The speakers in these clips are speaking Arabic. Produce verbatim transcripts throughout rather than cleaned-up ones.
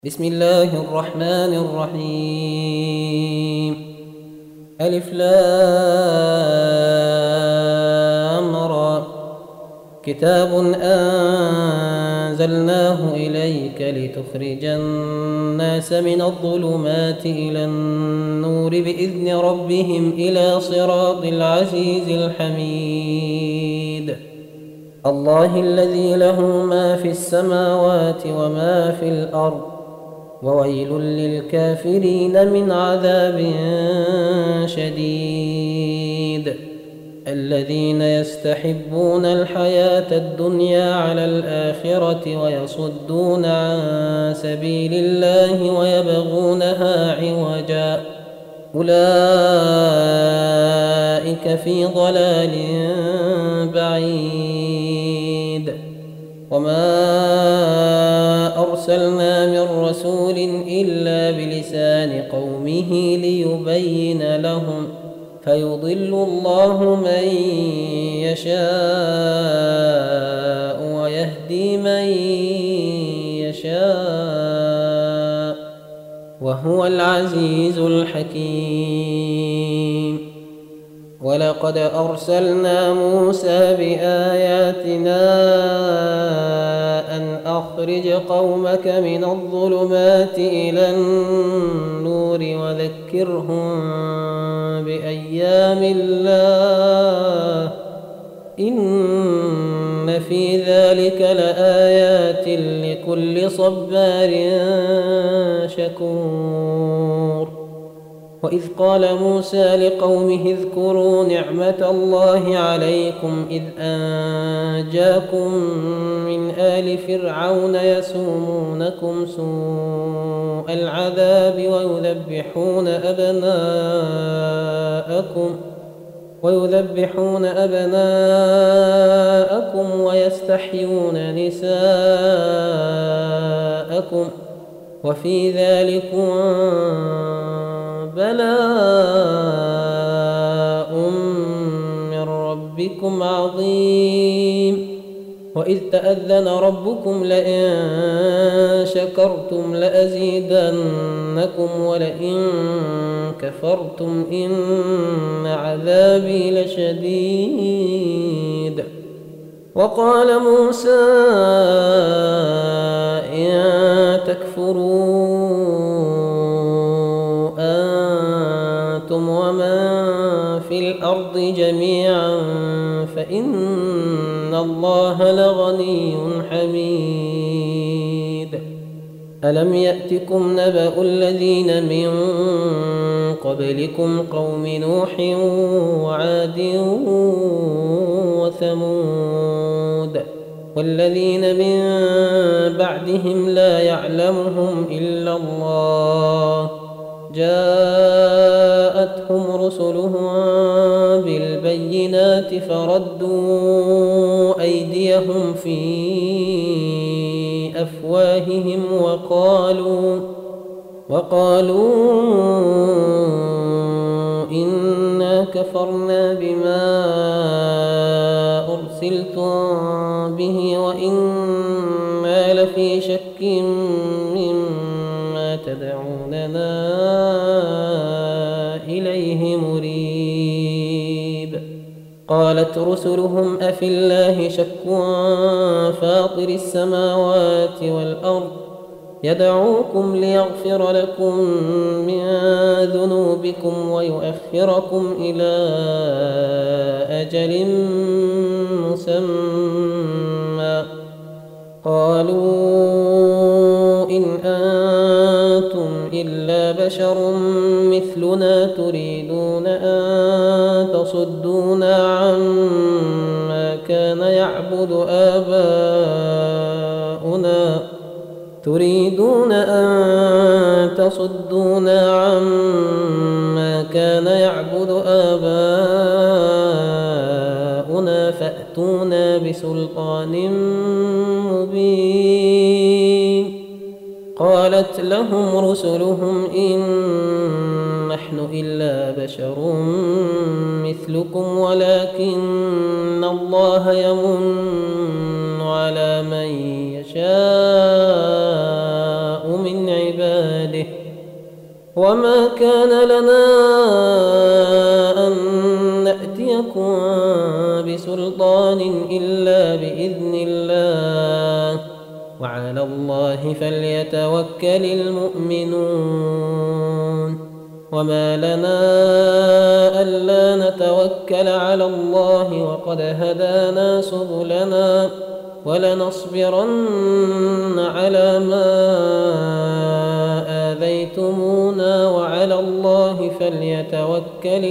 بسم الله الرحمن الرحيم. ألف لام را. كتاب أنزلناه إليك لتخرج الناس من الظلمات إلى النور بإذن ربهم إلى صراط العزيز الحميد. الله الذي له ما في السماوات وما في الأرض، وويل للكافرين من عذاب شديد. الذين يستحبون الحياة الدنيا على الآخرة ويصدون عن سبيل الله ويبغونها عوجا، أولئك في ضلال بعيد. وما أرسلنا من رسول إلا بلسان قومه ليبين لهم، فيضل الله من يشاء ويهدي من يشاء، وهو العزيز الحكيم. ولقد أرسلنا موسى بآياتنا أن أخرج قومك من الظلمات إلى النور وذكرهم بأيام الله، إن في ذلك لآيات لكل صبار شكور. وإذ قال موسى لقومه اذكروا نعمة الله عليكم إذ أنجاكم من آل فرعون يسومونكم سوء العذاب ويذبحون أبناءكم ويذبحون أبناءكم ويستحيون نساءكم، وفي ذلكم بلاء من ربكم عظيم. وإذ تأذن ربكم لئن شكرتم لأزيدنكم ولئن كفرتم إن عذابي لشديد. وقال موسى إن تكفروا أنتم ومن في الأرض جميعا فإن الله لغني حميد. ألم يأتكم نبأ الذين من قبلكم قوم نوح وعاد وثمود والذين من بعدهم لا يعلمهم إلا الله، جاءتهم رسلهم بالبينات فردوا أيديهم في أفواههم وقالوا وقالوا إنا كفرنا بما أرسلتم به وإنا لفي شك مما تدعوننا إليه مريب. قالت رسلهم أفي الله شك فاطر السماوات والأرض يدعوكم ليغفر لكم من ذنوبكم ويؤخركم إلى أجل مسمى. قالوا إن أنتم إلا بشر مثلنا تريدون أن تصدونا عما كان يعبد آباؤنا تريدون أن تصدونا عما كان يعبد آباؤنا فأتونا بسلطان مبين. قالت لهم رسلهم إن نحن إلا بشر مثلكم ولكن الله يمن على من يشاء من عباده. وما كان لنا أن نأتيكم بسلطان إلا بإذن الله وعلى الله فليتوكل المؤمنون. وما لنا ألا نتوكل على الله وقد هدانا سبلنا ولنصبرن على ما آذيتمونا وعلى الله فليتوكل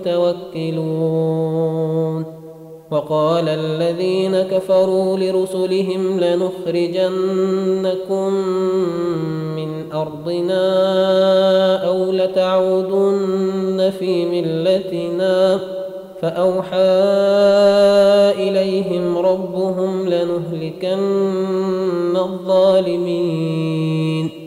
المتوكلون. وقال الذين كفروا لرسلهم لنخرجنكم من أرضنا أو لتعودن في ملتنا فأوحى إليهم ربهم لنهلكن الظالمين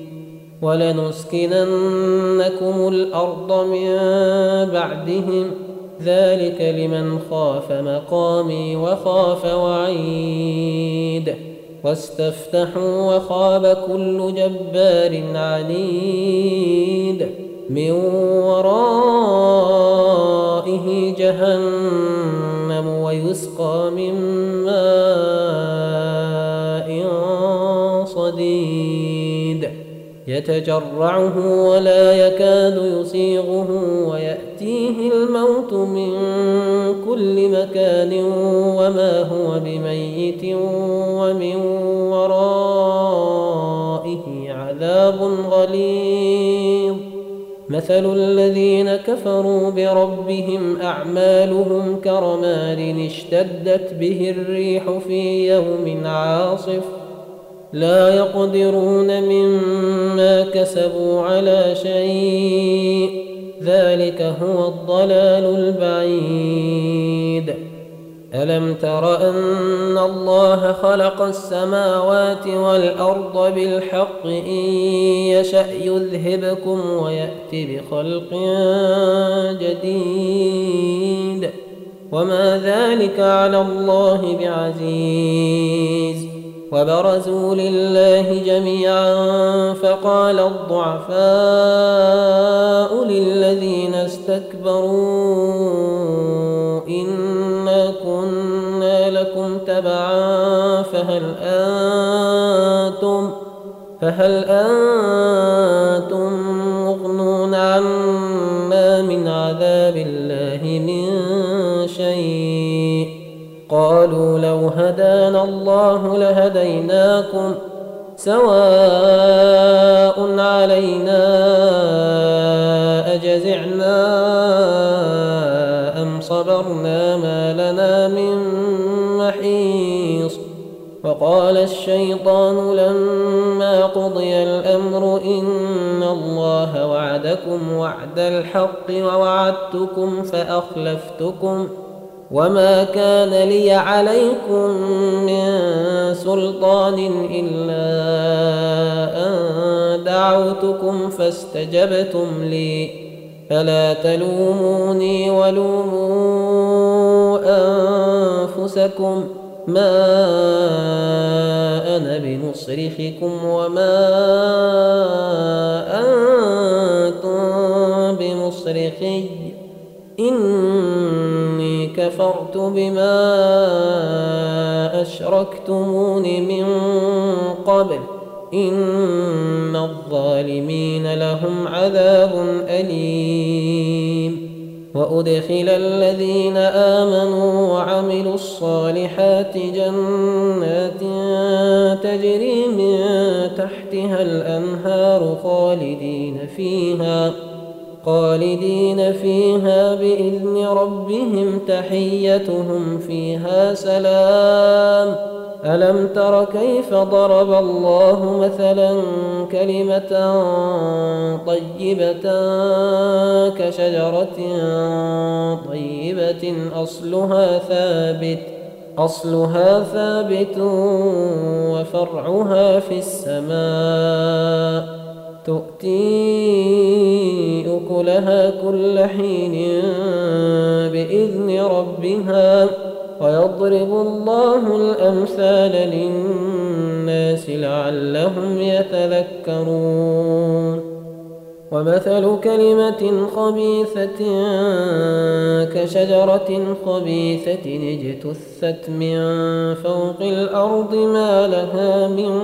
ولنسكننكم الأرض من بعدهم ذلك لمن خاف مقامي وخاف وعيد. واستفتحوا وخاب كل جبار عنيد من ورائه جهنم ويسقى من ماء صديد يتجرعه ولا يكاد يسيغه ويأتيه الموت من كل مكان وما هو بميت ومن ورائه عذاب غليظ. مثل الذين كفروا بربهم أعمالهم كرماد اشتدت به الريح في يوم عاصف لا يقدرون مما كسبوا على شيء ذلك هو الضلال البعيد. ألم تر أن الله خلق السماوات والأرض بالحق إن يشأ يذهبكم ويأتي بخلق جديد وما ذلك على الله بعزيز. وبرزوا لله جميعا فقال الضعفاء للذين استكبروا إنا كنا لكم تبعا فهل أنتم فهل أنتم مغنون عنا من عذاب الله من شيء قالوا لو هدانا الله لهديناكم سواء علينا أجزعنا أم صبرنا ما لنا من محيص. وقال الشيطان لما قضي الأمر إن الله وعدكم وعد الحق ووعدتكم فأخلفتكم وما كان لي عليكم من سلطان إلا أن دعوتكم فاستجبتم لي فلا تلوموني ولوموا أنفسكم ما أنا بمصرخكم وما أنتم بمصرخي إني كفرت بما أشركتمون من قبل إن الظالمين لهم عذاب أليم. وأدخل الذين آمنوا وعملوا الصالحات جنات تجري من تحتها الأنهار خالدين فيها خالدين فيها بإذن ربهم تحيتهم فيها سلام. ألم تر كيف ضرب الله مثلا كلمة طيبة كشجرة طيبة أصلها ثابت أصلها ثابت وفرعها في السماء تؤتي أكلها كل حين بإذن ربها ويضرب الله الأمثال للناس لعلهم يتذكرون. ومثل كلمة خبيثة كشجرة خبيثة اجتثت من فوق الأرض ما لها من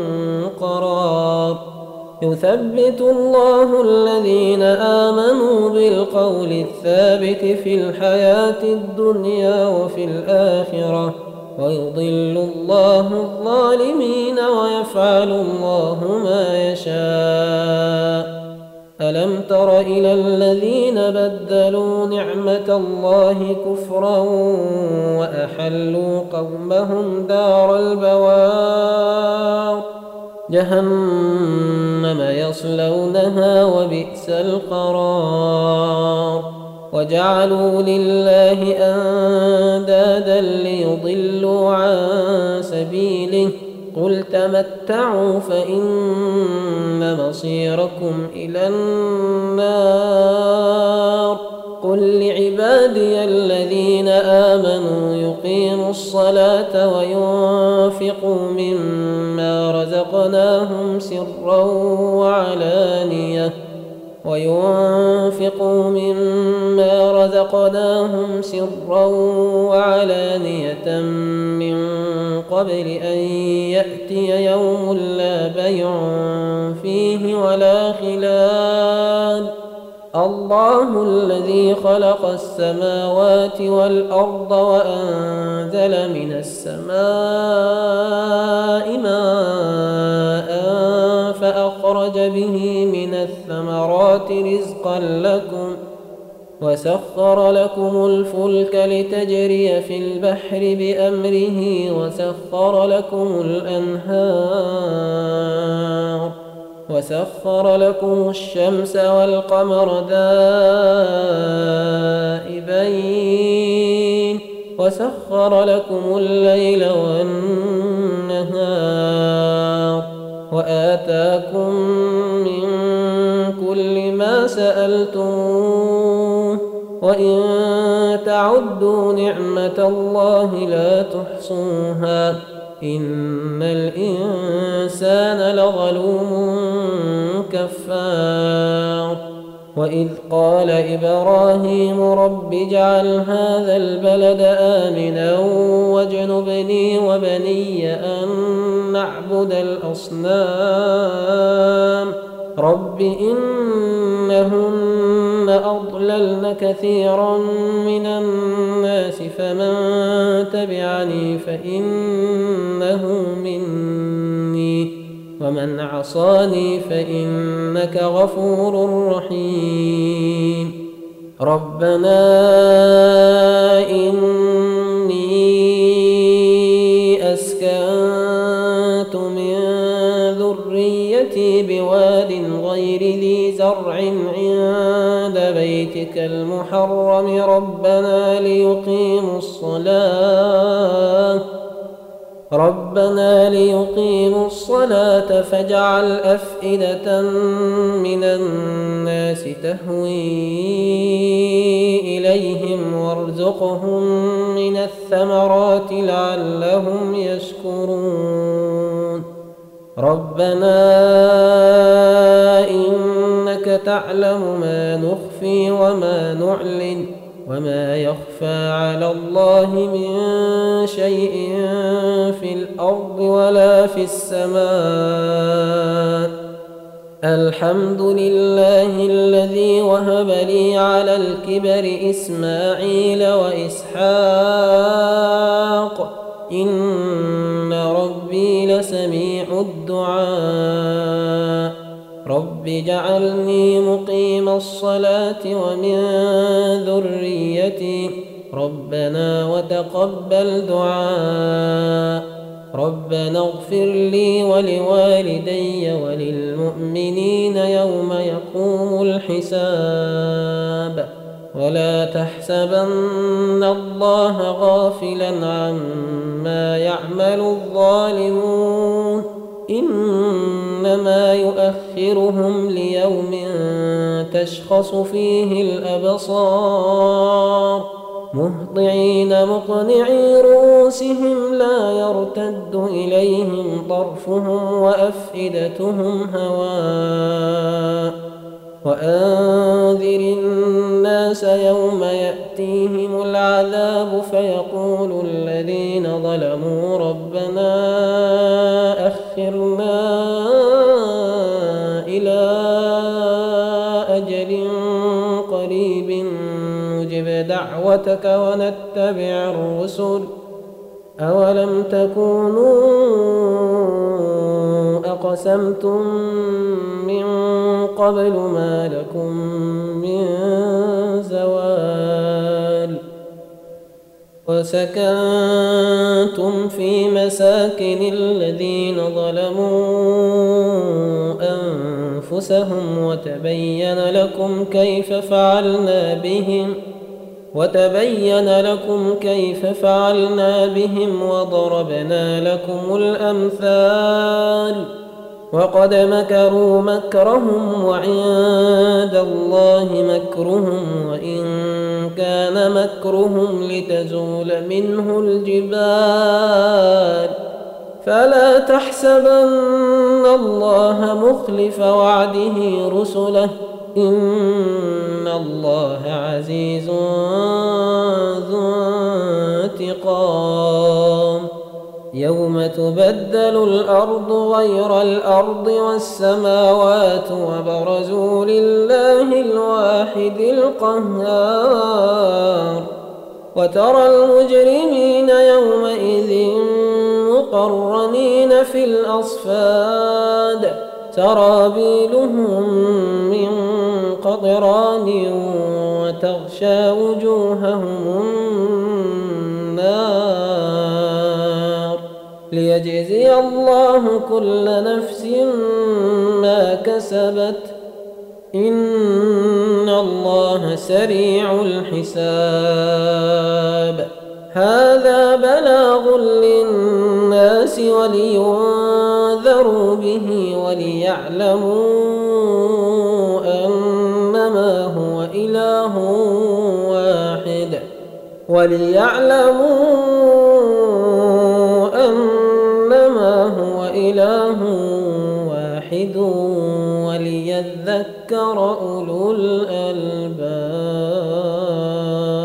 قرار يثبت الله الذين آمنوا بالقول الثابت في الحياة الدنيا وفي الآخرة ويضل الله الظالمين ويفعل الله ما يشاء. ألم تر إلى الذين بدلوا نعمة الله كفرا وأحلوا قومهم دار البوار جهنم يصلونها وبئس القرار وجعلوا لله أندادا ليضلوا عن سبيله قل تمتعوا فإن مصيركم إلى النار قل لعبادي الذين آمنوا يقيموا الصلاة وينفقوا مما رزقناهم سرا وعلانية وينفقوا مما رزقناهم سرا وعلانية من قبل أن يأتي يوم لا بيع فيه ولا خلال الله الذي خلق السماوات والأرض وأنزل من السماء ماء فأخرج به من الثمرات رزقا لكم وسخر لكم الفلك لتجري في البحر بأمره وسخر لكم الأنهار وسخر لكم الشمس والقمر دائبين وسخر لكم الليل والنهار وآتاكم من كل ما سألتموه وإن تعدوا نعمة الله لا تحصوها إن الإنسان لظلوم كفار وإذ قال إبراهيم رب اجعل هذا البلد آمنا واجنبني وبني أن نعبد الأصنام رب إنهن أضللن كثيرا من الناس فمن تبعني فإنه مني ومن عصاني فإنك غفور رحيم ربنا إني أسكنت من ذريتي بواد غير ذي زرع عند بيتك المحرم ربنا ليقيموا الصلاة ربنا ليقيموا الصلاة فاجعل أفئدة من الناس تهوي إليهم وارزقهم من الثمرات لعلهم يشكرون ربنا إنك تعلم ما نخفي وما نعلن وما يخفى على الله من شيء في الأرض ولا في السماء الحمد لله الذي وهب لي على الكبر إسماعيل وإسحاق إن ربي لسميع الدعاء رب اجعلني مقيم الصلاة ومن ذريتي ربنا وتقبل دعاء ربنا اغفر لي ولوالدي وللمؤمنين يوم يقوم الحساب ولا تحسبن الله غافلا عما يعمل الظالمون إنما يؤخرهم ليوم تشخص فيه الأبصار مهطعين مقنعي رؤوسهم لا يرتد إليهم طرفهم وأفئدتهم هواء وأنذر الناس يوم يأتيهم العذاب فيقول الذين ظلموا ربنا أخرنا إلى أجل قريب نجب دعوتك ونتبع الرسل أولم تكونوا أقسمتم من قبل ما لكم من زوال وسكنتم في مساكن الذين ظلموا أنفسهم وتبين لكم كيف فعلنا بهم وتبين لكم كيف فعلنا بهم وضربنا لكم الأمثال وقد مكروا مكرهم وعند الله مكرهم وإن كان مكرهم لتزول منه الجبال فلا تحسبن الله مخلف وعده رسله إن الله عزيز ذو انتقام يوم تبدل الأرض غير الأرض والسماوات وبرزوا لله الواحد القهار وترى المجرمين يومئذ مقرنين في الأصفاد سرابيلهم من قطران وتغشى وجوههم النار ليجزي الله كل نفس ما كسبت إن الله سريع الحساب هذا بلاغ للناس ولينذروا به وليعلموا أنما هو إله واحد وليعلموا أنما هو إله واحد وليذكر أولو الألباب.